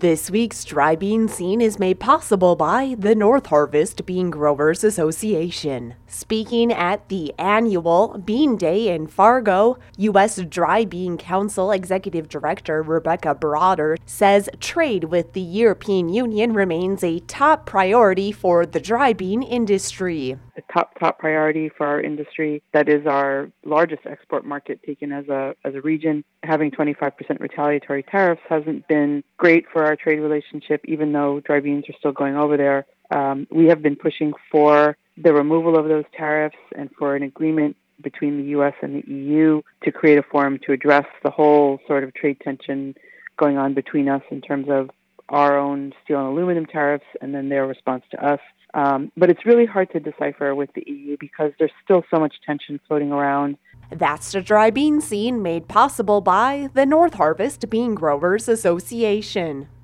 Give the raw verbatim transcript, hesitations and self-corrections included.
This week's Dry Bean Scene is made possible by the North Harvest Bean Growers Association. Speaking at the annual Bean Day in Fargo, U S Dry Bean Council Executive Director Rebecca Broader says trade with the European Union remains a top priority for the dry bean industry. A top, top priority for our industry. That is our largest export market taken as a as a region. Having twenty-five percent retaliatory tariffs hasn't been great for our trade relationship, even though dry beans are still going over there. Um, we have been pushing for the removal of those tariffs and for an agreement between the U S and the E U to create a forum to address the whole sort of trade tension going on between us in terms of our own steel and aluminum tariffs and then their response to us. Um, but it's really hard to decipher with the E U because there's still so much tension floating around. That's the Dry Bean Scene made possible by the North Harvest Bean Growers Association.